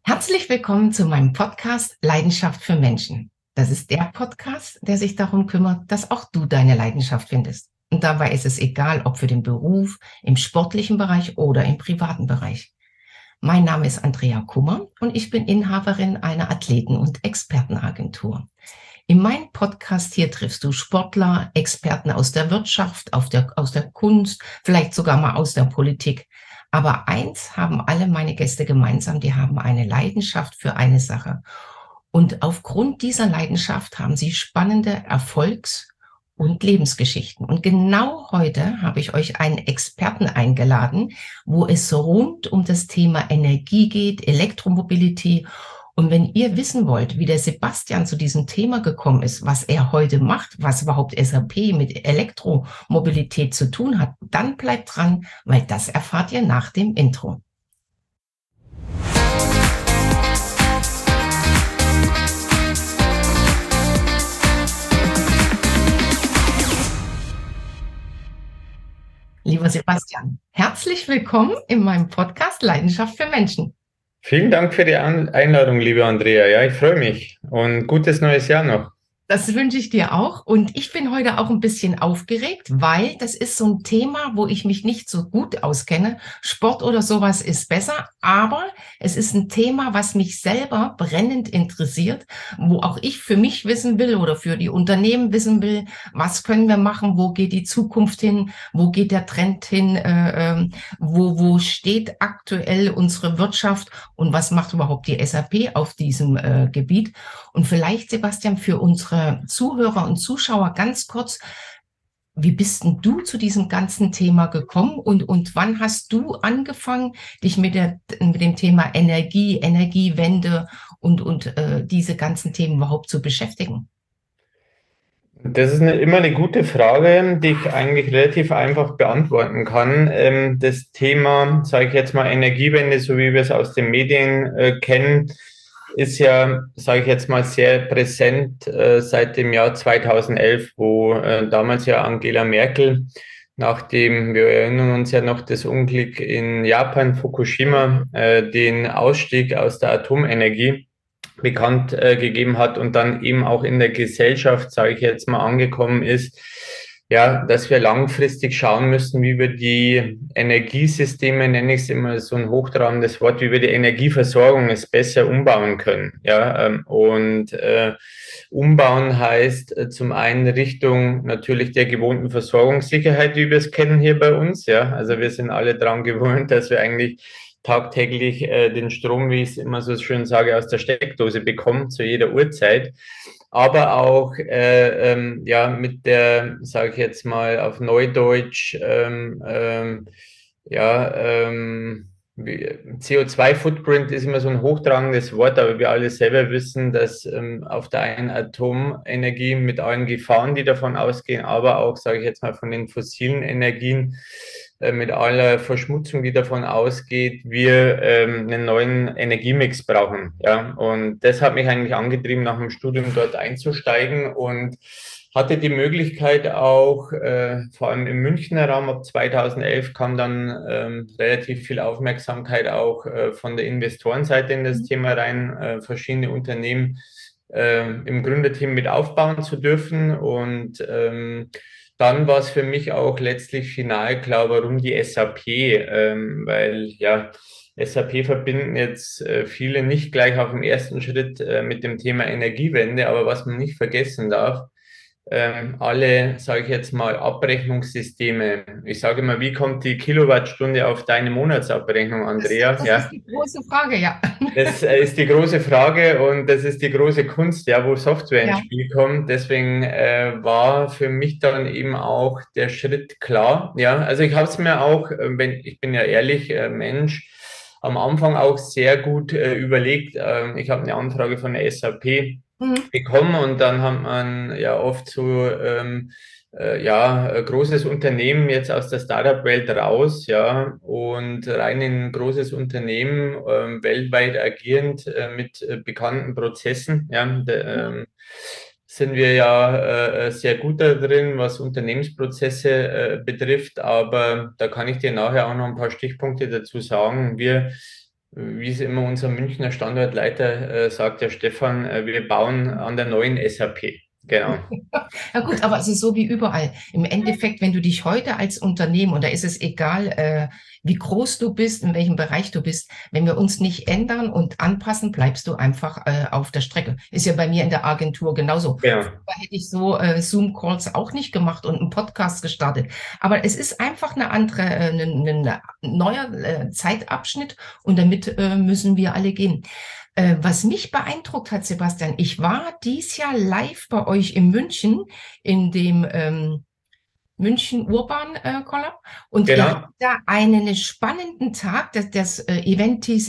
Herzlich willkommen zu meinem Podcast Leidenschaft für Menschen. Das ist der Podcast, der sich darum kümmert, dass auch du deine Leidenschaft findest. Und dabei ist es egal, ob für den Beruf, im sportlichen Bereich oder im privaten Bereich. Mein Name ist Andrea Kummer und ich bin Inhaberin einer Athleten- und Expertenagentur. In meinem Podcast hier triffst du Sportler, Experten aus der Wirtschaft, aus der Kunst, vielleicht sogar mal aus der Politik. Aber eins haben alle meine Gäste gemeinsam, die haben eine Leidenschaft für eine Sache. Und aufgrund dieser Leidenschaft haben sie spannende Erfolgs- und Lebensgeschichten. Und genau heute habe ich euch einen Experten eingeladen, wo es rund um das Thema Energie geht, Elektromobilität. Und wenn ihr wissen wollt, wie der Sebastian zu diesem Thema gekommen ist, was er heute macht, was überhaupt SAP mit Elektromobilität zu tun hat, dann bleibt dran, weil das erfahrt ihr nach dem Intro. Lieber Sebastian, herzlich willkommen in meinem Podcast Leidenschaft für Menschen. Vielen Dank für die Einladung, liebe Andrea. Ja, ich freue mich und gutes neues Jahr noch. Das wünsche ich dir auch. Und ich bin heute auch ein bisschen aufgeregt, weil das ist so ein Thema, wo ich mich nicht so gut auskenne. Sport oder sowas ist besser, aber es ist ein Thema, was mich selber brennend interessiert, wo auch ich für mich wissen will oder für die Unternehmen wissen will, was können wir machen, wo geht die Zukunft hin, wo geht der Trend hin, wo steht aktuell unsere Wirtschaft und was macht überhaupt die SAP auf diesem Gebiet. Und vielleicht, Sebastian, für unsere Zuhörer und Zuschauer ganz kurz, wie bist denn du zu diesem ganzen Thema gekommen und wann hast du angefangen, dich mit dem Thema Energie, Energiewende und diese ganzen Themen überhaupt zu beschäftigen? Das ist immer eine gute Frage, die ich eigentlich relativ einfach beantworten kann. Das Thema, sage ich jetzt mal, Energiewende, so wie wir es aus den Medien kennen, ist ja, sage ich jetzt mal, sehr präsent seit dem Jahr 2011, wo damals ja Angela Merkel, nachdem, wir erinnern uns ja noch, das Unglück in Japan, Fukushima, den Ausstieg aus der Atomenergie bekannt gegeben hat und dann eben auch in der Gesellschaft, sage ich jetzt mal, angekommen ist, ja, dass wir langfristig schauen müssen, wie wir die Energiesysteme, nenne ich es immer so ein hochtrabendes Wort, wie wir die Energieversorgung es besser umbauen können. Ja, umbauen heißt zum einen Richtung natürlich der gewohnten Versorgungssicherheit, wie wir es kennen hier bei uns. Ja, also wir sind alle daran gewöhnt, dass wir eigentlich tagtäglich den Strom, wie ich es immer so schön sage, aus der Steckdose bekommen, zu jeder Uhrzeit. Aber auch ja, mit der, sage ich jetzt mal auf Neudeutsch, ja, CO2-Footprint ist immer so ein hochtragendes Wort, aber wir alle selber wissen, dass auf der einen Atomenergie mit allen Gefahren, die davon ausgehen, aber auch, sage ich jetzt mal, von den fossilen Energien, mit aller Verschmutzung, die davon ausgeht, wir einen neuen Energiemix brauchen. Ja? Und das hat mich eigentlich angetrieben, nach dem Studium dort einzusteigen und hatte die Möglichkeit auch, vor allem im Münchner Raum, ab 2011 kam dann relativ viel Aufmerksamkeit auch von der Investorenseite in das Thema rein, verschiedene Unternehmen im Gründerteam mit aufbauen zu dürfen. Und dann war es für mich auch letztlich final klar, warum die SAP, weil ja, SAP verbinden jetzt viele nicht gleich auf dem ersten Schritt mit dem Thema Energiewende, aber was man nicht vergessen darf, alle, sage ich jetzt mal, Abrechnungssysteme. Ich sage mal, wie kommt die Kilowattstunde auf deine Monatsabrechnung, Andrea? Das ist Ja, die große Frage, ja. das ist die große Frage und das ist die große Kunst, ja, wo Software ins Ja. Spiel kommt. Deswegen war für mich dann eben auch der Schritt klar. Ja, also ich habe es mir auch, wenn ich bin ja ehrlich, Mensch, am Anfang auch sehr gut überlegt. Ich habe eine Anfrage von der SAP Mhm. bekommen und dann hat man ja oft so ja, großes Unternehmen jetzt aus der Startup-Welt raus, ja, und rein in ein großes Unternehmen, weltweit agierend mit bekannten Prozessen, ja, sind wir ja sehr gut da drin, was Unternehmensprozesse betrifft, aber da kann ich dir nachher auch noch ein paar Stichpunkte dazu sagen. Wir wie es immer unser Münchner Standortleiter sagt, der Stefan, wir bauen an der neuen SAP. Genau. Ja gut, aber es ist so wie überall. Im Endeffekt, wenn du dich heute als Unternehmen, und da ist es egal, wie groß du bist, in welchem Bereich du bist, wenn wir uns nicht ändern und anpassen, bleibst du einfach auf der Strecke. Ist ja bei mir in der Agentur genauso. Genau. Da hätte ich so Zoom-Calls auch nicht gemacht und einen Podcast gestartet. Aber es ist einfach eine andere, ein neuer Zeitabschnitt und damit müssen wir alle gehen. Was mich beeindruckt hat, Sebastian, ich war dies Jahr live bei euch in München, in dem München Urban Collab, und ihr Genau. habt da einen spannenden Tag. Das Event hieß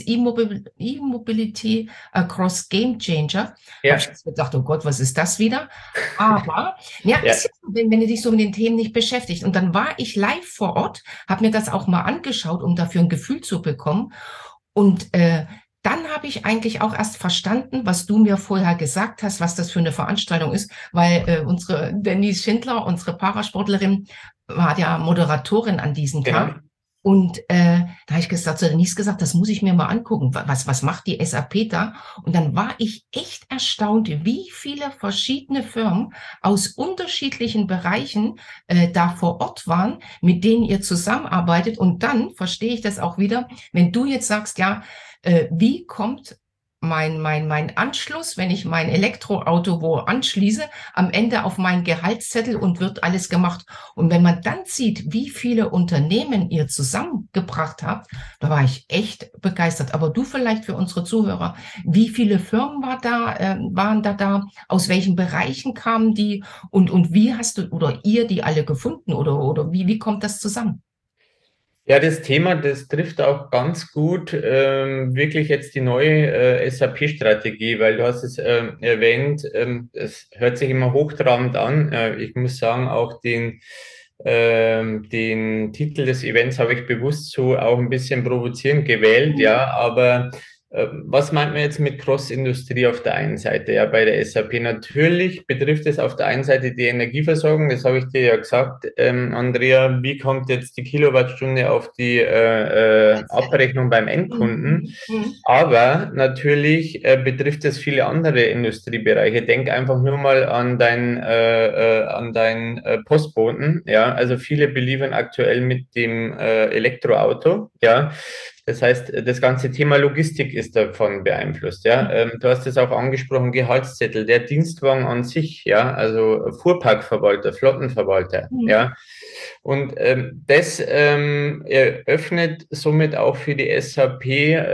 E-Mobility Across Game Changer. Habe ich Ja. jetzt gedacht, oh Gott, was ist das wieder? Aber ja, Ja. ist ja so, wenn du dich so mit den Themen nicht beschäftigt. Und dann war ich live vor Ort, habe mir das auch mal angeschaut, um dafür ein Gefühl zu bekommen. Und dann habe ich eigentlich auch erst verstanden, was du mir vorher gesagt hast, was das für eine Veranstaltung ist, weil unsere Denise Schindler, unsere Parasportlerin, war ja Moderatorin an diesem Genau. Tag. Und da habe ich gesagt, zu Denise gesagt, das muss ich mir mal angucken. Was macht die SAP da? Und dann war ich echt erstaunt, wie viele verschiedene Firmen aus unterschiedlichen Bereichen da vor Ort waren, mit denen ihr zusammenarbeitet. Und dann verstehe ich das auch wieder, wenn du jetzt sagst, ja, wie kommt mein Anschluss, wenn ich mein Elektroauto wo anschließe, am Ende auf meinen Gehaltszettel und wird alles gemacht. Und wenn man dann sieht, wie viele Unternehmen ihr zusammengebracht habt, da war ich echt begeistert. Aber du vielleicht für unsere Zuhörer, wie viele Firmen waren da, aus welchen Bereichen kamen die und wie hast du oder ihr die alle gefunden oder wie kommt das zusammen? Ja, das Thema, das trifft auch ganz gut wirklich jetzt die neue SAP-Strategie, weil du hast es erwähnt, es hört sich immer hochtrabend an. Ich muss sagen, auch den Titel des Events habe ich bewusst so auch ein bisschen provozierend gewählt, ja, aber was meint man jetzt mit Cross-Industrie auf der einen Seite? Ja, bei der SAP natürlich betrifft es auf der einen Seite die Energieversorgung, das habe ich dir ja gesagt, Andrea, wie kommt jetzt die Kilowattstunde auf die Abrechnung beim Endkunden? Mhm. Mhm. Aber natürlich betrifft es viele andere Industriebereiche. Denk einfach nur mal an deinen Postboten. Ja, also viele beliefern aktuell mit dem Elektroauto. Ja, das heißt, das ganze Thema Logistik ist davon beeinflusst. Ja, du hast es auch angesprochen, Gehaltszettel, der Dienstwagen an sich. Ja, also Fuhrparkverwalter, Flottenverwalter. Mhm. Ja. Und das eröffnet somit auch für die SAP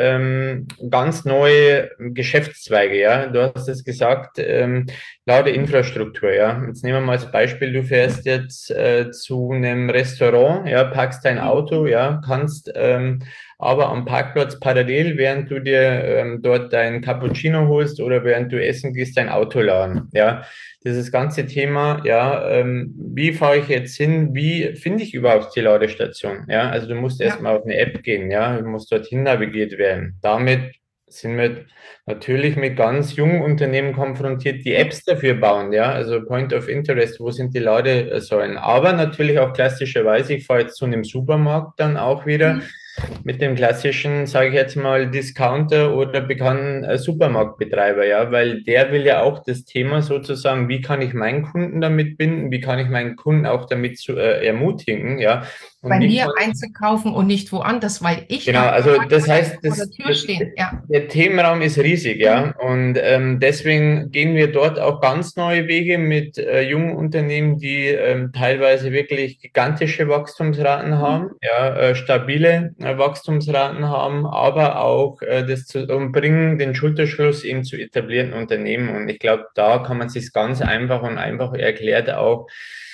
ganz neue Geschäftszweige. Ja, du hast es gesagt, laute Infrastruktur. Ja, jetzt nehmen wir mal als Beispiel: Du fährst jetzt zu einem Restaurant, ja, parkst dein Auto, ja, kannst aber am Parkplatz parallel, während du dir dort dein Cappuccino holst oder während du essen gehst, dein Auto laden. Ja, dieses ganze Thema, ja, wie fahre ich jetzt hin, wie finde ich überhaupt die Ladestation? Ja, also du musst Ja. erstmal auf eine App gehen, ja, du musst dorthin navigiert werden. Damit sind wir natürlich mit ganz jungen Unternehmen konfrontiert, die Apps dafür bauen, ja, also Point of Interest, wo sind die Ladesäulen? Aber natürlich auch klassischerweise, ich fahre jetzt zu einem Supermarkt dann auch wieder Mhm. mit dem klassischen, sage ich jetzt mal, Discounter oder bekannten Supermarktbetreiber, ja, weil der will ja auch das Thema sozusagen, wie kann ich meinen Kunden damit binden, wie kann ich meinen Kunden auch damit ermutigen, ja, und Bei wie mir kann einzukaufen und nicht woanders, weil ich genau, habe also das heißt, vor der Tür stehen. Ja. der Themenraum ist riesig, Mhm. ja. Und deswegen gehen wir dort auch ganz neue Wege mit jungen Unternehmen, die teilweise wirklich gigantische Wachstumsraten haben, ja, stabile Wachstumsraten haben, aber auch das zu und bringen den Schulterschluss eben zu etablierten Unternehmen. Und ich glaube, da kann man sich ganz einfach erklärt auch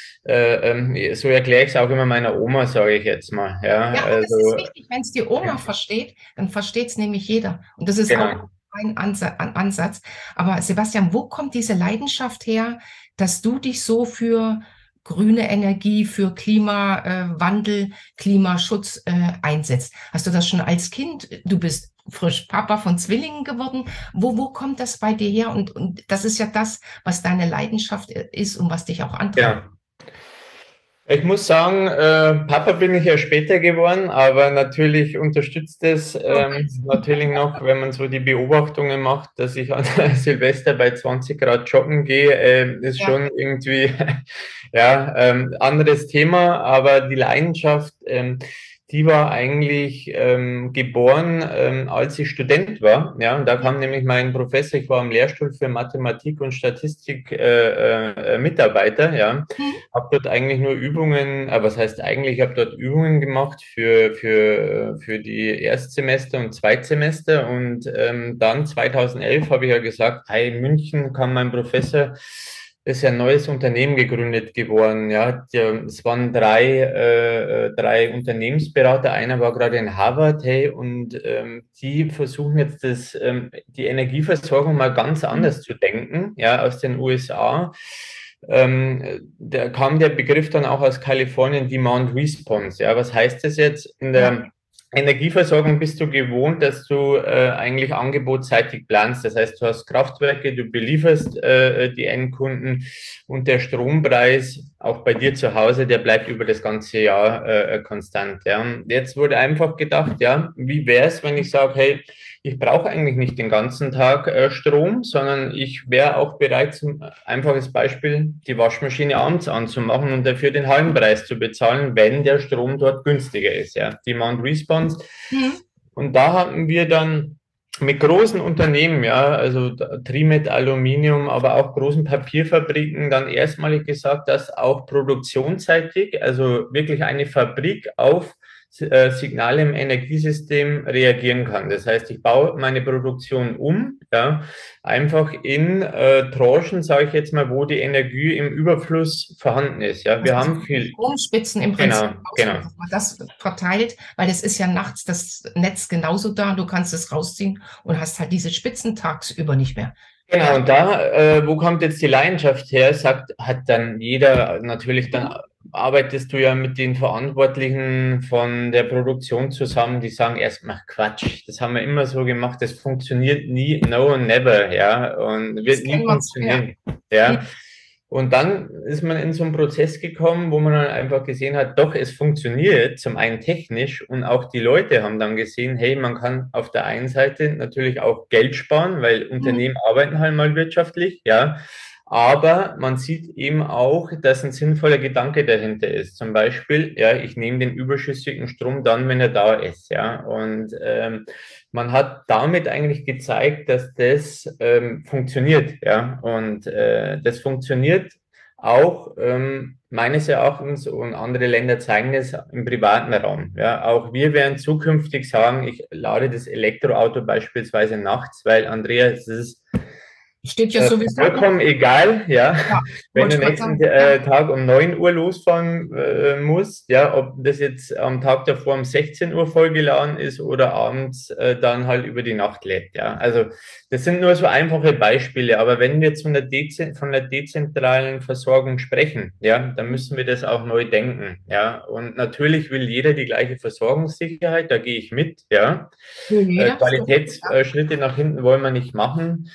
so erkläre ich es auch immer meiner Oma, sage ich jetzt mal. Ja, Ja, aber das ist also wichtig. Wenn es die Oma versteht, dann versteht es nämlich jeder. Und das ist auch genau. ein Ansatz. Aber Sebastian, wo kommt diese Leidenschaft her, dass du dich so für grüne Energie, für Klimawandel, Klimaschutz einsetzt? Hast du das schon als Kind? Du bist frisch Papa von Zwillingen geworden. Wo kommt das bei dir her? Und das ist ja das, was deine Leidenschaft ist und was dich auch antreibt. Genau. Ich muss sagen, Papa bin ich ja später geworden, aber natürlich unterstützt es natürlich noch, wenn man so die Beobachtungen macht, dass ich an Silvester bei 20 Grad joggen gehe, ist Ja. schon irgendwie ja anderes Thema, aber die Leidenschaft, die war eigentlich geboren, als ich Student war. Ja, und da kam nämlich mein Professor, ich war am Lehrstuhl für Mathematik und Statistik Mitarbeiter, ja, Mhm. habe dort eigentlich nur Übungen, aber was heißt eigentlich, ich habe dort Übungen gemacht für die Erstsemester und Zweitsemester und dann 2011 habe ich ja gesagt, hey, in München kann mein Professor, ist ja ein neues Unternehmen gegründet geworden. Ja, es waren drei Unternehmensberater. Einer war gerade in Harvard, hey, und die versuchen jetzt die Energieversorgung mal ganz anders zu denken, ja, aus den USA. Da kam der Begriff dann auch aus Kalifornien, Demand Response. Ja, was heißt das jetzt? In Ja. der Energieversorgung bist du gewohnt, dass du eigentlich angebotsseitig planst. Das heißt, du hast Kraftwerke, du belieferst die Endkunden und der Strompreis, auch bei dir zu Hause, der bleibt über das ganze Jahr konstant. Ja. Und jetzt wurde einfach gedacht, ja, wie wäre es, wenn ich sage, hey, ich brauche eigentlich nicht den ganzen Tag Strom, sondern ich wäre auch bereit, zum einfaches Beispiel, die Waschmaschine abends anzumachen und dafür den halben Preis zu bezahlen, wenn der Strom dort günstiger ist. Ja. Demand Response. Mhm. Und da hatten wir dann mit großen Unternehmen, ja, also Trimet Aluminium, aber auch großen Papierfabriken dann erstmalig gesagt, dass auch produktionsseitig, also wirklich eine Fabrik auf Signale im Energiesystem reagieren kann. Das heißt, ich baue meine Produktion um, ja, einfach in Tranchen, sage ich jetzt mal, wo die Energie im Überfluss vorhanden ist. Ja, wir Also haben viel. Stromspitzen im Prinzip Genau, ausmachen, genau. dass man das verteilt, weil es ist ja nachts das Netz genauso da, du kannst es rausziehen und hast halt diese Spitzen tagsüber nicht mehr. Genau, Ja. und da, wo kommt jetzt die Leidenschaft her? Hat dann jeder natürlich, dann arbeitest du ja mit den Verantwortlichen von der Produktion zusammen, die sagen erstmal Quatsch, das haben wir immer so gemacht, das funktioniert nie, no and never, ja, und Das wird nie kennen wir so, ja. funktionieren, ja. Mhm. Und dann ist man in so einen Prozess gekommen, wo man dann einfach gesehen hat, doch, es funktioniert, zum einen technisch und auch die Leute haben dann gesehen, hey, man kann auf der einen Seite natürlich auch Geld sparen, weil Mhm. Unternehmen arbeiten halt mal wirtschaftlich, ja. Aber man sieht eben auch, dass ein sinnvoller Gedanke dahinter ist. Zum Beispiel, ja, ich nehme den überschüssigen Strom dann, wenn er da ist, ja. Und man hat damit eigentlich gezeigt, dass das funktioniert, ja. Und das funktioniert auch meines Erachtens und andere Länder zeigen es im privaten Raum. Ja, auch wir werden zukünftig sagen, ich lade das Elektroauto beispielsweise nachts, weil Andreas, es ist Steht ja sowieso um. vollkommen egal, ja, Ja, wenn wollte du ich gerade nächsten sagen. Ja, Tag um 9 Uhr losfahren musst, ja, ob das jetzt am Tag davor um 16 Uhr vollgeladen ist oder abends dann halt über die Nacht lädt, ja. Also das sind nur so einfache Beispiele, aber wenn wir jetzt von der dezentralen Versorgung sprechen, ja, dann müssen wir das auch neu denken, ja. Und natürlich will jeder die gleiche Versorgungssicherheit, da gehe ich mit, ja. will jeder. Stimmt. Ja. Qualitätsschritte nach hinten wollen wir nicht machen.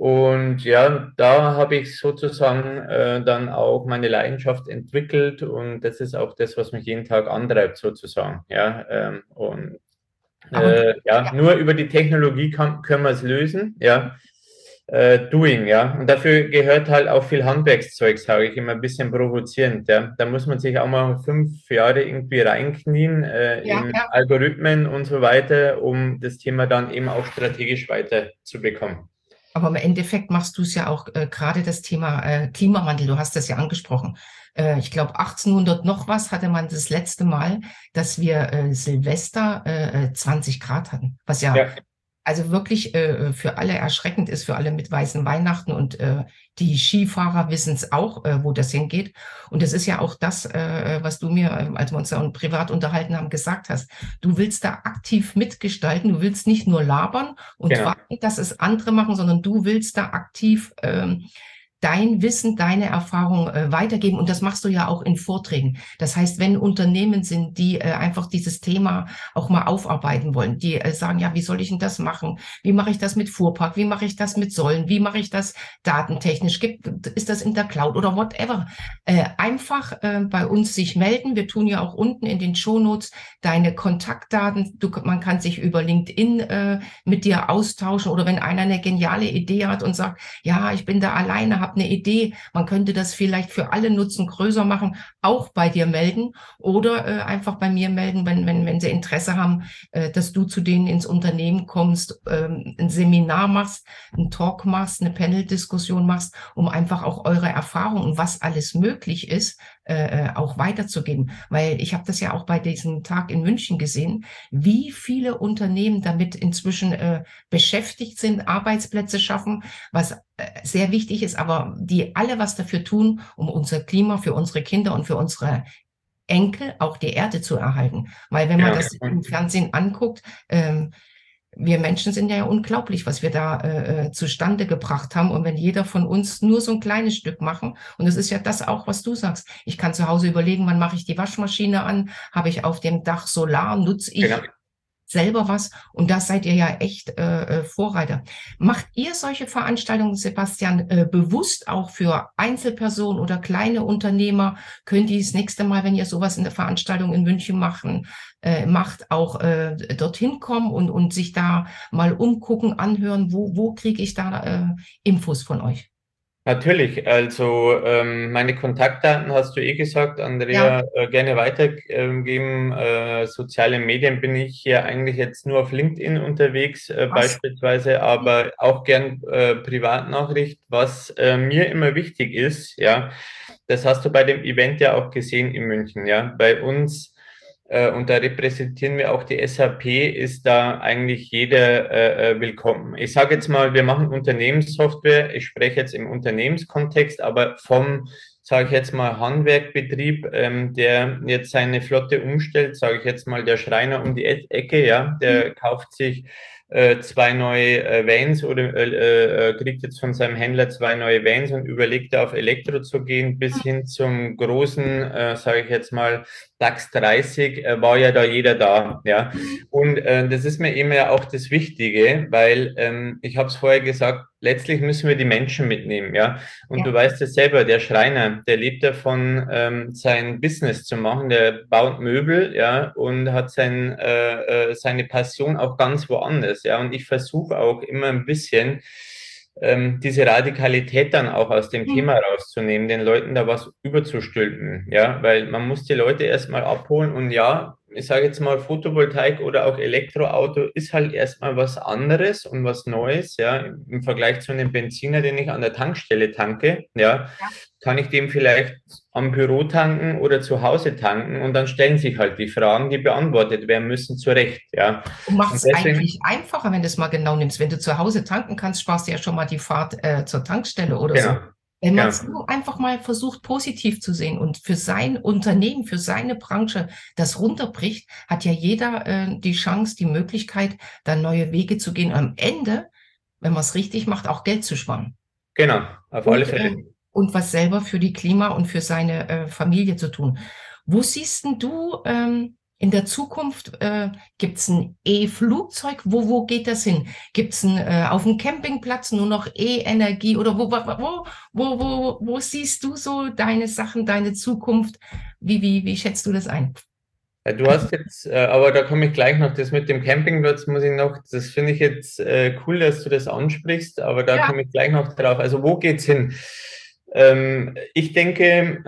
Und ja, da habe ich sozusagen dann auch meine Leidenschaft entwickelt und das ist auch das, was mich jeden Tag antreibt sozusagen. Ja, Aber ja, ja, nur über die Technologie können wir es lösen. Ja, Doing. Ja, und dafür gehört halt auch viel Handwerkszeug, sage ich immer ein bisschen provozierend. Ja, da muss man sich auch mal 5 Jahre irgendwie reinknien ja, in ja. Algorithmen und so weiter, um das Thema dann eben auch strategisch weiter zu bekommen. Aber im Endeffekt machst du es ja auch gerade das Thema Klimawandel, du hast das ja angesprochen. Ich glaube, 1800 noch was hatte man das letzte Mal, dass wir Silvester 20 Grad hatten, was ja Ja, also wirklich für alle erschreckend ist, für alle mit weißen Weihnachten und die Skifahrer wissen es auch, wo das hingeht. Und das ist ja auch das, was du mir, als wir uns da privat unterhalten haben, gesagt hast. Du willst da aktiv mitgestalten, du willst nicht nur labern und genau. warten, dass es andere machen, sondern du willst da aktiv dein Wissen, deine Erfahrung weitergeben. Und das machst du ja auch in Vorträgen. Das heißt, wenn Unternehmen sind, die einfach dieses Thema auch mal aufarbeiten wollen, die sagen, ja, wie soll ich denn das machen? Wie mache ich das mit Fuhrpark? Wie mache ich das mit Säulen? Wie mache ich das datentechnisch? Ist das in der Cloud oder whatever? Einfach bei uns sich melden. Wir tun ja auch unten in den Shownotes deine Kontaktdaten. Man kann sich über LinkedIn mit dir austauschen oder wenn einer eine geniale Idee hat und sagt, ja, ich bin da alleine, habe eine Idee, man könnte das vielleicht für alle nutzen, größer machen, auch bei dir melden oder einfach bei mir melden, wenn sie Interesse haben, dass du zu denen ins Unternehmen kommst, ein Seminar machst, einen Talk machst, eine Panel-Diskussion machst, um einfach auch eure Erfahrungen und was alles möglich ist, auch weiterzugeben. Weil ich habe das ja auch bei diesem Tag in München gesehen, wie viele Unternehmen damit inzwischen beschäftigt sind, Arbeitsplätze schaffen, was sehr wichtig ist, aber die alle was dafür tun, um unser Klima für unsere Kinder und für unsere Enkel auch die Erde zu erhalten. Weil wenn man Genau. das im Fernsehen anguckt, wir Menschen sind ja unglaublich, was wir da zustande gebracht haben. Und wenn jeder von uns nur so ein kleines Stück machen, und das ist ja das auch, was du sagst. Ich kann zu Hause überlegen, wann mache ich die Waschmaschine an? Habe ich auf dem Dach Solar? Nutze Genau. ich selber was? Und da seid ihr ja echt Vorreiter. Macht ihr solche Veranstaltungen, Sebastian, bewusst auch für Einzelpersonen oder kleine Unternehmer? Könnt ihr das nächste Mal, wenn ihr sowas in der Veranstaltung in München macht, auch dorthin kommen und sich da mal umgucken, anhören, wo kriege ich da Infos von euch? Natürlich, also meine Kontaktdaten hast du eh gesagt, Ja, Andrea, gerne weitergeben. Soziale Medien bin ich hier eigentlich jetzt nur auf LinkedIn unterwegs, was? beispielsweise, aber auch gern Privatnachricht, was mir immer wichtig ist, ja, das hast du bei dem Event ja auch gesehen in München, ja, bei uns und da repräsentieren wir auch die SAP, ist da eigentlich jeder willkommen. Ich sage jetzt mal, wir machen Unternehmenssoftware. Ich spreche jetzt im Unternehmenskontext, aber vom, sage ich jetzt mal, Handwerkbetrieb, der jetzt seine Flotte umstellt, sage ich jetzt mal, der Schreiner um die Ecke, ja, der kauft sich zwei neue Vans oder kriegt jetzt von seinem Händler zwei neue Vans und überlegt auf Elektro zu gehen, bis hin zum großen, sage ich jetzt mal, DAX 30 war ja da jeder da, ja. Und das ist mir eben ja auch das Wichtige, weil ich habe es vorher gesagt, letztlich müssen wir die Menschen mitnehmen, ja. Und du Ja. weißt es selber, der Schreiner, der lebt davon, sein Business zu machen, der baut Möbel, ja, und hat seine Passion auch ganz woanders, ja. Und ich versuche auch immer ein bisschen diese Radikalität dann auch aus dem Hm. Thema rauszunehmen, den Leuten da was überzustülpen, ja, weil man muss die Leute erstmal abholen und ja, ich sage jetzt mal Photovoltaik oder auch Elektroauto ist halt erstmal was anderes und was Neues, ja, im Vergleich zu einem Benziner, den ich an der Tankstelle tanke, ja, kann ich dem vielleicht am Büro tanken oder zu Hause tanken und dann stellen sich halt die Fragen, die beantwortet werden müssen, zu Recht, ja. Und macht Und es deswegen, eigentlich einfacher, wenn du es mal genau nimmst. Wenn du zu Hause tanken kannst, sparst du ja schon mal die Fahrt zur Tankstelle oder so. genau, Wenn man es genau. nur einfach mal versucht, positiv zu sehen und für sein Unternehmen, für seine Branche das runterbricht, hat ja jeder die Chance, die Möglichkeit, da neue Wege zu gehen. Und am Ende, wenn man es richtig macht, auch Geld zu sparen. Genau, auf alle Und, Fälle. und was selber für die Klima und für seine Familie zu tun. Wo siehst denn du in der Zukunft, gibt es ein E-Flugzeug? Wo geht das hin? Gibt es auf dem Campingplatz nur noch E-Energie oder wo siehst du so deine Sachen, deine Zukunft? Wie schätzt du das ein? Du hast jetzt, aber da komme ich gleich noch, das mit dem Campingplatz muss ich noch, das finde ich jetzt cool, dass du das ansprichst, aber da Ja, komme ich gleich noch drauf. Also wo geht's hin? Ich denke,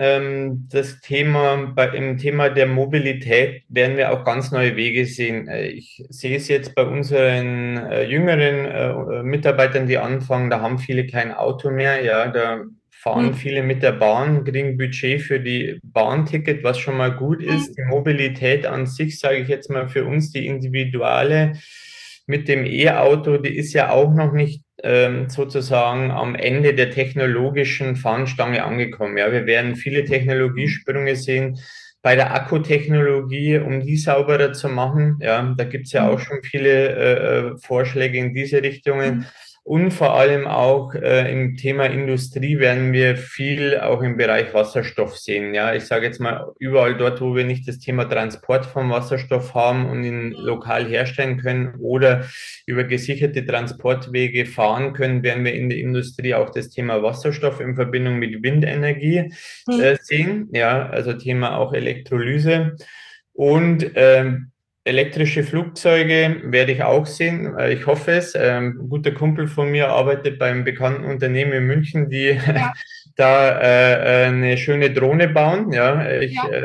im Thema der Mobilität werden wir auch ganz neue Wege sehen. Ich sehe es jetzt bei unseren jüngeren Mitarbeitern, die anfangen, da haben viele kein Auto mehr, ja, da fahren hm, viele mit der Bahn, kriegen Budget für die Bahnticket, was schon mal gut hm, ist. Die Mobilität an sich, sage ich jetzt mal für uns, die individuelle mit dem E-Auto, die ist ja auch noch nicht sozusagen am Ende der technologischen Fahnenstange angekommen. Ja, wir werden viele Technologiesprünge sehen bei der Akkutechnologie, um die sauberer zu machen. Ja, da gibt es ja auch hm, schon viele Vorschläge in diese Richtungen. hm, Und vor allem auch im Thema Industrie werden wir viel auch im Bereich Wasserstoff sehen. Ja, ich sage jetzt mal, überall dort, wo wir nicht das Thema Transport von Wasserstoff haben und ihn lokal herstellen können oder über gesicherte Transportwege fahren können, werden wir in der Industrie auch das Thema Wasserstoff in Verbindung mit Windenergie sehen. Ja, also Thema auch Elektrolyse. Und elektrische Flugzeuge werde ich auch sehen. Ich hoffe es. Ein guter Kumpel von mir arbeitet beim bekannten Unternehmen in München, die Ja, da eine schöne Drohne bauen. Ja, ich ja.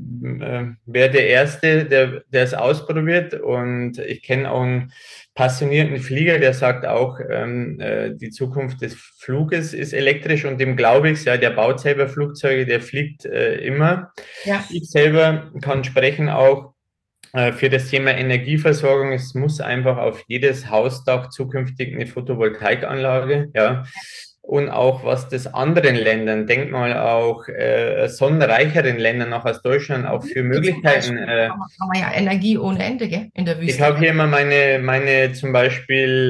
wäre der Erste, der es ausprobiert. Und ich kenne auch einen passionierten Flieger, der sagt auch, die Zukunft des Fluges ist elektrisch und dem glaube ich, ja, der baut selber Flugzeuge, der fliegt immer. Ja. Ich selber kann sprechen auch für das Thema Energieversorgung. Es muss einfach auf jedes Hausdach zukünftig eine Photovoltaikanlage, ja. Und auch was das anderen Ländern, denk mal auch sonnenreicheren Ländern, auch aus Deutschland, auch für Wie zum Möglichkeiten. Beispiel haben wir ja Energie ohne Ende, gell, in der Ich Wüste. habe hier immer meine zum Beispiel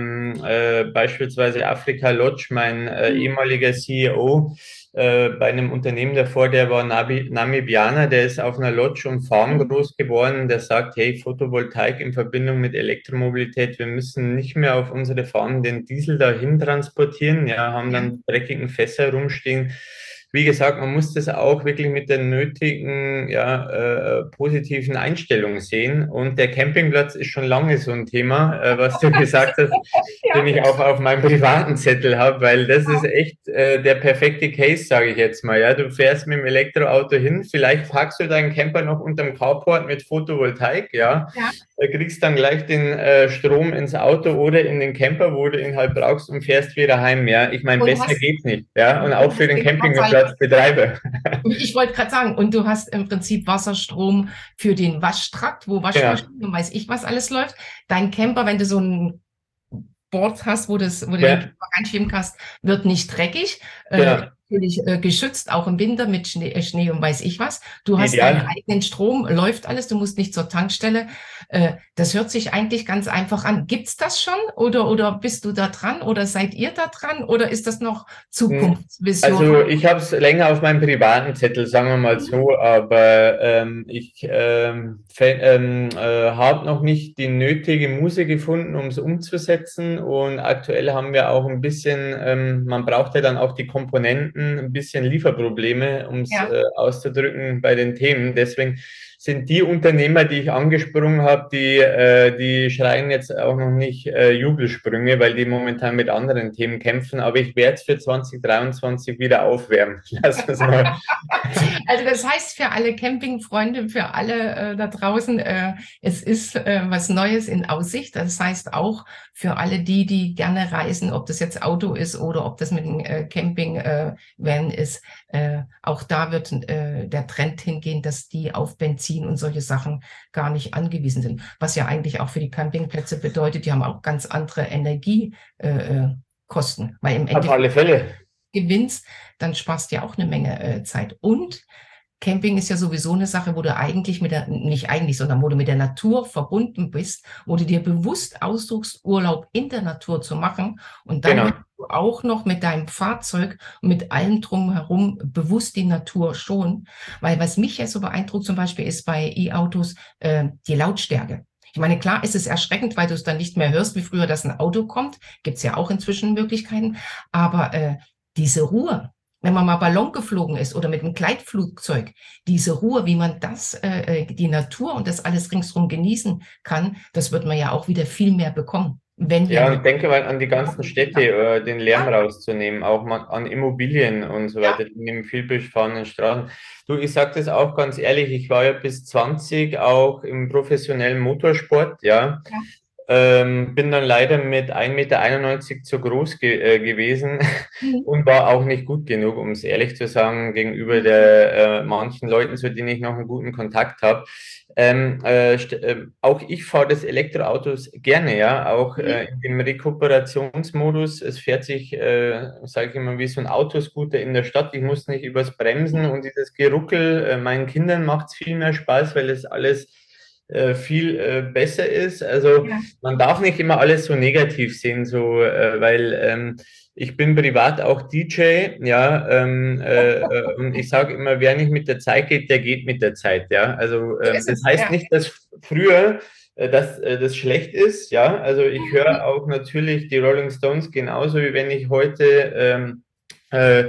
beispielsweise Afrika Lodge, mein ehemaliger CEO bei einem Unternehmen davor, der war Namibianer, der ist auf einer Lodge und Farm groß geworden, der sagt, hey, Photovoltaik in Verbindung mit Elektromobilität, wir müssen nicht mehr auf unsere Farmen den Diesel dahin transportieren, ja, haben Ja. dann dreckigen Fässer rumstehen. Wie gesagt, man muss das auch wirklich mit der nötigen, ja, positiven Einstellung sehen. Und der Campingplatz ist schon lange so ein Thema, was du gesagt hast, den Ja. ich auch auf meinem privaten Zettel habe, weil das ist echt der perfekte Case, sage ich jetzt mal. Ja, du fährst mit dem Elektroauto hin, vielleicht packst du deinen Camper noch unterm Carport mit Photovoltaik, ja, Ja. kriegst dann gleich den Strom ins Auto oder in den Camper, wo du ihn halt brauchst und fährst wieder heim. Ja, ich meine, Und besser hast, geht's nicht. Ja, und auch und für hast den den Vorteil, Campingplatzbetreiber. ich wollte gerade sagen, und du hast im Prinzip Wasserstrom für den Waschtrakt, wo Genau, Waschmaschinen und weiß ich was alles läuft. Dein Camper, wenn du so ein Board hast, wo du den ja, Camper reinschieben kannst, wird nicht dreckig. genau, Natürlich geschützt, auch im Winter mit Schnee und weiß ich was. Du hast deinen ideal. eigenen Strom, läuft alles, du musst nicht zur Tankstelle. Das hört sich eigentlich ganz einfach an. Gibt's das schon oder bist du da dran oder seid ihr da dran oder ist das noch Zukunftsvision? Also ich habe es länger auf meinem privaten Zettel, sagen wir mal Mhm. so, aber ich habe noch nicht die nötige Muße gefunden, um es umzusetzen. Und aktuell haben wir auch ein bisschen, man braucht ja dann auch die Komponenten, ein bisschen Lieferprobleme, um es Ja. auszudrücken bei den Themen. Deswegen sind die Unternehmer, die ich angesprungen habe, die schreien jetzt auch noch nicht Jubelsprünge, weil die momentan mit anderen Themen kämpfen. Aber ich werde es für 2023 wieder aufwärmen. Lass uns mal. Also das heißt für alle Campingfreunde, für alle da draußen, es ist was Neues in Aussicht. Das heißt auch für alle die, die gerne reisen, ob das jetzt Auto ist oder ob das mit dem Camping-Van ist, auch da wird der Trend hingehen, dass die auf Benzin und solche Sachen gar nicht angewiesen sind. Was ja eigentlich auch für die Campingplätze bedeutet, die haben auch ganz andere Energiekosten, weil im Auf Endeffekt alle Fälle. gewinnst, dann sparst du ja auch eine Menge Zeit. Und Camping ist ja sowieso eine Sache, wo du eigentlich nicht eigentlich, sondern wo du mit der Natur verbunden bist, wo du dir bewusst aussuchst, Urlaub in der Natur zu machen. Und dann hast Genau. du auch noch mit deinem Fahrzeug und mit allem drumherum bewusst die Natur schon. Weil was mich ja so beeindruckt zum Beispiel ist bei E-Autos die Lautstärke. Ich meine, klar ist es erschreckend, weil du es dann nicht mehr hörst, wie früher, dass ein Auto kommt. Gibt es ja auch inzwischen Möglichkeiten. Aber diese Ruhe, wenn man mal Ballon geflogen ist oder mit einem Gleitflugzeug, diese Ruhe, wie man das, die Natur und das alles ringsherum genießen kann, das wird man ja auch wieder viel mehr bekommen, wenn wir Ja, eine und denke mal an die ganzen Städte, den Lärm ja, rauszunehmen, auch mal an Immobilien und so ja, weiter, die neben viel befahrenen Straßen. Du, ich sage das auch ganz ehrlich, ich war ja bis 20 auch im professionellen Motorsport, ja. ja, Bin dann leider mit 1,91 Meter zu groß gewesen mhm. und war auch nicht gut genug, um es ehrlich zu sagen, gegenüber Mhm. der manchen Leuten, zu denen ich noch einen guten Kontakt habe. Auch ich fahre das Elektroautos gerne, ja, auch Mhm. in dem Rekuperationsmodus. Es fährt sich, sage ich immer, wie so ein Autoscooter in der Stadt. Ich muss nicht übers Bremsen und dieses Geruckel. Meinen Kindern macht es viel mehr Spaß, weil es alles viel besser ist. Also Ja. man darf nicht immer alles so negativ sehen, so weil ich bin privat auch DJ, ja, und ich sage immer, wer nicht mit der Zeit geht, der geht mit der Zeit, ja. Also So ist das es, heißt ja. nicht, dass früher dass das schlecht ist, ja. Also ich höre auch natürlich die Rolling Stones genauso, wie wenn ich heute äh,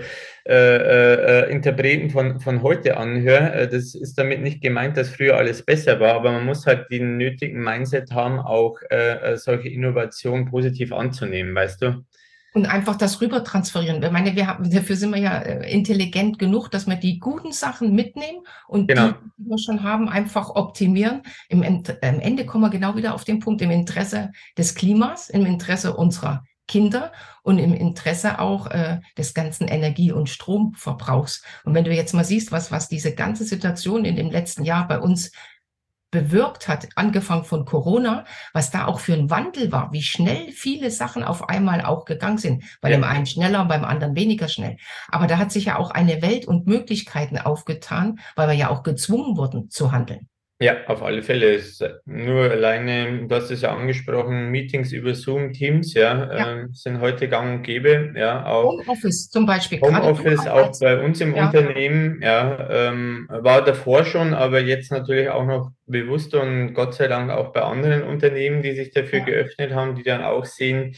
Interpreten von heute anhöre. Das ist damit nicht gemeint, dass früher alles besser war, aber man muss halt den nötigen Mindset haben, auch solche Innovationen positiv anzunehmen, weißt du? Und einfach das rüber transferieren. Ich meine, dafür sind wir ja intelligent genug, dass wir die guten Sachen mitnehmen und die, Genau. die wir schon haben, einfach optimieren. Am Ende kommen wir genau wieder auf den Punkt, im Interesse des Klimas, im Interesse unserer Kinder und im Interesse auch des ganzen Energie- und Stromverbrauchs. Und wenn du jetzt mal siehst, was diese ganze Situation in dem letzten Jahr bei uns bewirkt hat, angefangen von Corona, was da auch für ein Wandel war, wie schnell viele Sachen auf einmal auch gegangen sind. Bei dem Ja. einen schneller, beim anderen weniger schnell. Aber da hat sich ja auch eine Welt und Möglichkeiten aufgetan, weil wir ja auch gezwungen wurden zu handeln. Ja, auf alle Fälle. Nur alleine, du hast es ja angesprochen, Meetings über Zoom, Teams, Ja, ja, sind heute gang und gäbe, ja, auch Homeoffice zum Beispiel, gerade du Homeoffice auch als, bei uns im ja, Unternehmen, ja, war davor schon, aber jetzt natürlich auch noch bewusster und Gott sei Dank auch bei anderen Unternehmen, die sich dafür ja, geöffnet haben, die dann auch sehen,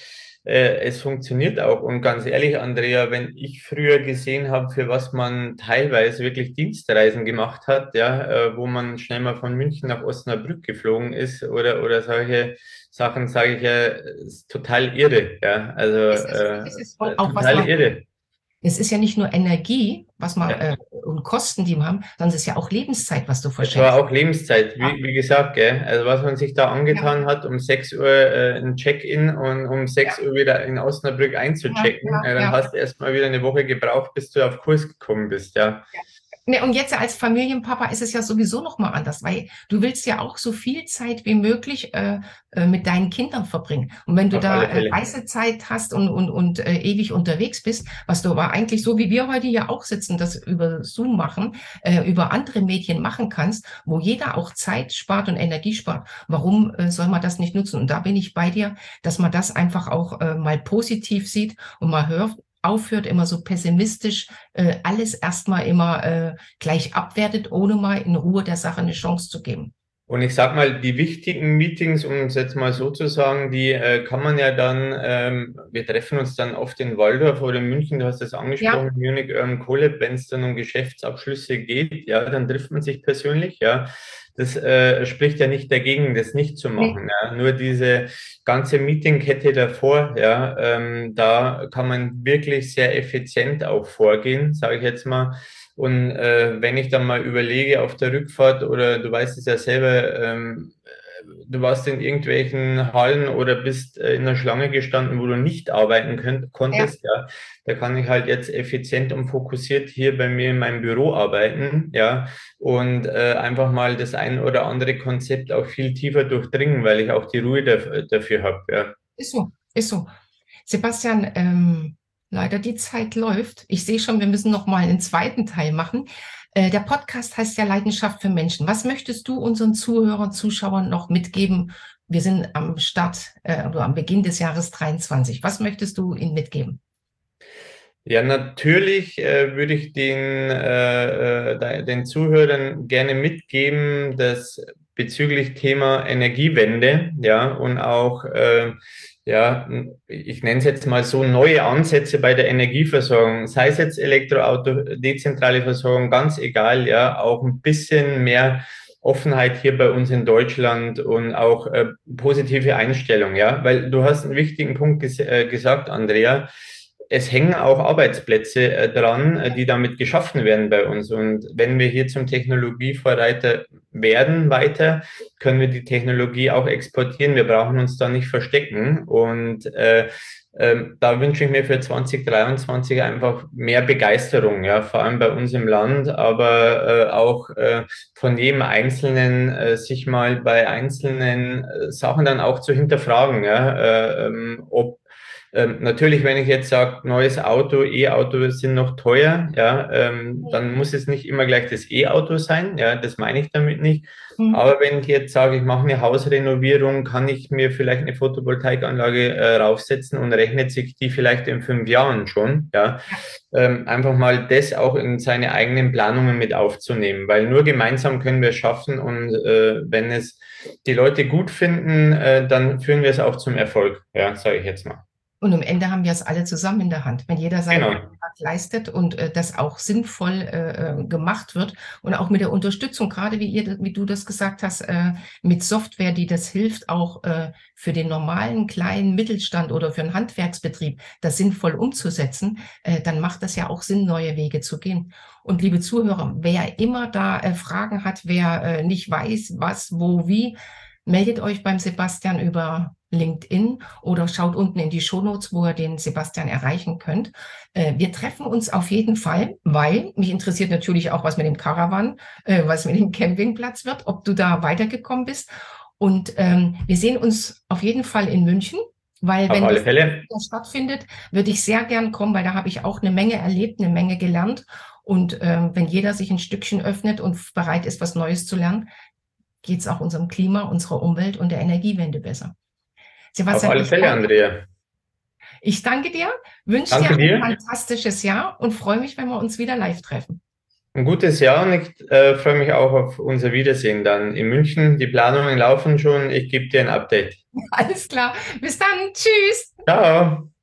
es funktioniert auch. Und ganz ehrlich, Andrea, wenn ich früher gesehen habe, für was man teilweise wirklich Dienstreisen gemacht hat, ja, wo man schnell mal von München nach Osnabrück geflogen ist oder solche Sachen, sage ich ja, ist total irre, ja, also es ist auch was total man, irre. es ist ja nicht nur Energie, was man, Ja. und Kosten, die wir haben, sondern es ist ja auch Lebenszeit, was du Es war verschenkst. auch Lebenszeit, Ja, wie gesagt, gell? Also was man sich da ja, angetan hat, um 6 Uhr ein Check-in und um ja, 6 Uhr wieder in Osnabrück ja, einzuchecken, ja, dann ja. hast du erstmal wieder eine Woche gebraucht, bis du auf Kurs gekommen bist, ja. Ne, und jetzt als Familienpapa ist es ja sowieso noch mal anders, weil du willst ja auch so viel Zeit wie möglich mit deinen Kindern verbringen. Und wenn du Auf da alle Fälle. Reisezeit hast und ewig unterwegs bist, was du aber eigentlich so wie wir heute ja auch sitzen, das über Zoom machen, über andere Medien machen kannst, wo jeder auch Zeit spart und Energie spart. Warum soll man das nicht nutzen? Und da bin ich bei dir, dass man das einfach auch mal positiv sieht und mal hört, aufhört, immer so pessimistisch alles erstmal immer gleich abwertet, ohne mal in Ruhe der Sache eine Chance zu geben. Und ich sag mal, die wichtigen Meetings, um es jetzt mal so zu sagen, die kann man ja dann, wir treffen uns dann oft in Waldorf oder in München, du hast das Ja, angesprochen, Munich Collab, wenn es dann um Geschäftsabschlüsse geht, ja, dann trifft man sich persönlich, ja. Das spricht ja nicht dagegen, das nicht zu nee, machen. Ja. Nur diese ganze Meetingkette davor, ja, da kann man wirklich sehr effizient auch vorgehen, sage ich jetzt mal. Und wenn ich dann mal überlege auf der Rückfahrt oder du weißt es ja selber, du warst in irgendwelchen Hallen oder bist in einer Schlange gestanden, wo du nicht arbeiten ja, konntest, ja, da kann ich halt jetzt effizient und fokussiert hier bei mir in meinem Büro arbeiten, ja, und einfach mal das ein oder andere Konzept auch viel tiefer durchdringen, weil ich auch die Ruhe dafür habe, ja. ist so, ist so. Sebastian, leider die Zeit läuft. Ich sehe schon, wir müssen noch mal einen zweiten Teil machen. Der Podcast heißt ja Leidenschaft für Menschen. Was möchtest du unseren Zuhörern, Zuschauern noch mitgeben? Wir sind am Start oder am Beginn des Jahres 23. Was möchtest du ihnen mitgeben? Ja, natürlich würde ich den Zuhörern gerne mitgeben, dass bezüglich Thema Energiewende, ja, und auch, ja, ich nenne es jetzt mal so neue Ansätze bei der Energieversorgung, sei es jetzt Elektroauto, dezentrale Versorgung, ganz egal, ja, auch ein bisschen mehr Offenheit hier bei uns in Deutschland und auch positive Einstellung, ja, weil du hast einen wichtigen Punkt gesagt, Andrea. Es hängen auch Arbeitsplätze dran, die damit geschaffen werden bei uns. Und wenn wir hier zum Technologievorreiter werden weiter, können wir die Technologie auch exportieren. Wir brauchen uns da nicht verstecken. Und da wünsche ich mir für 2023 einfach mehr Begeisterung, ja, vor allem bei uns im Land, aber auch von jedem Einzelnen sich mal bei einzelnen Sachen dann auch zu hinterfragen, ja, ob Natürlich, wenn ich jetzt sage, neues Auto, E-Autos sind noch teuer, ja, dann muss es nicht immer gleich das E-Auto sein, ja, das meine ich damit nicht. Mhm. Aber wenn ich jetzt sage, ich mache eine Hausrenovierung, kann ich mir vielleicht eine Photovoltaikanlage raufsetzen und rechnet sich die vielleicht in 5 Jahren schon, ja. Einfach mal das auch in seine eigenen Planungen mit aufzunehmen, weil nur gemeinsam können wir es schaffen und wenn es die Leute gut finden, dann führen wir es auch zum Erfolg, ja, sage ich jetzt mal. Und am Ende haben wir es alle zusammen in der Hand. Wenn jeder seinen Genau, Beitrag leistet und das auch sinnvoll gemacht wird und auch mit der Unterstützung, gerade wie du das gesagt hast, mit Software, die das hilft, auch für den normalen kleinen Mittelstand oder für einen Handwerksbetrieb das sinnvoll umzusetzen, dann macht das ja auch Sinn, neue Wege zu gehen. Und liebe Zuhörer, wer immer da Fragen hat, wer nicht weiß, was, wo, wie, meldet euch beim Sebastian über LinkedIn oder schaut unten in die Shownotes, wo ihr den Sebastian erreichen könnt. Wir treffen uns auf jeden Fall, weil mich interessiert natürlich auch, was mit dem Caravan, was mit dem Campingplatz wird, ob du da weitergekommen bist. Und wir sehen uns auf jeden Fall in München, weil auf wenn alle das Fälle. stattfindet, würde ich sehr gern kommen, weil da habe ich auch eine Menge erlebt, eine Menge gelernt. Und wenn jeder sich ein Stückchen öffnet und bereit ist, was Neues zu lernen, geht es auch unserem Klima, unserer Umwelt und der Energiewende besser. Auf Sebastian, alle Fälle, Andrea. ich danke dir, wünsche dir Danke ein dir. fantastisches Jahr und freue mich, wenn wir uns wieder live treffen. Ein gutes Jahr und ich freue mich auch auf unser Wiedersehen dann in München. Die Planungen laufen schon. Ich gebe dir ein Update. Alles klar. Bis dann. Tschüss. Ciao.